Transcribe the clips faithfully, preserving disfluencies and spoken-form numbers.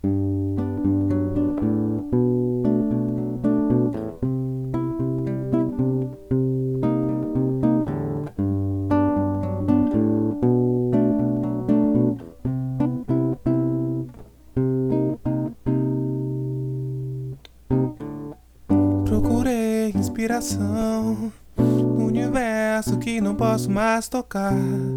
Procurei inspiração no universo que não posso mais tocar.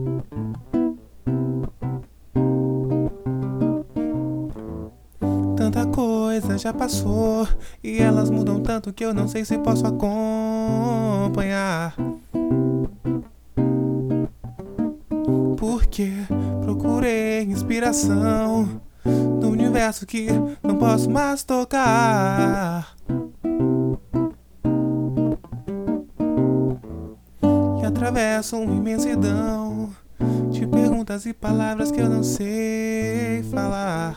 Tanta coisa já passou e elas mudam tanto que eu não sei se posso acompanhar. Porque procurei inspiração no universo que não posso mais tocar. E atravesso uma imensidão de perguntas e palavras que eu não sei falar.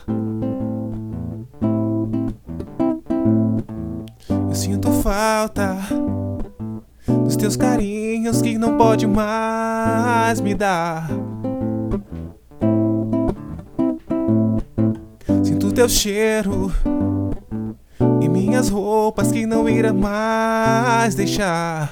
Eu sinto falta dos teus carinhos que não pode mais me dar. Sinto teu cheiro em minhas roupas que não irá mais deixar.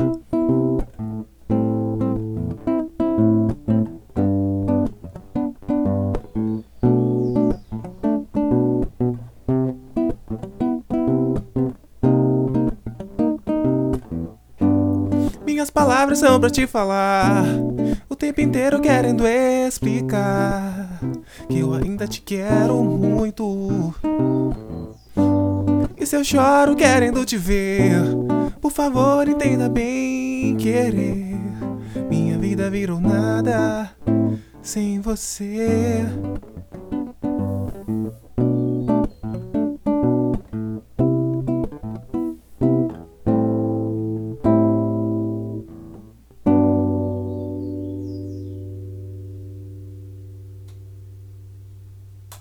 Minhas palavras são pra te falar, o tempo inteiro querendo explicar que eu ainda te quero muito. E se eu choro querendo te ver, por favor entenda bem querer. Minha vida virou nada sem você.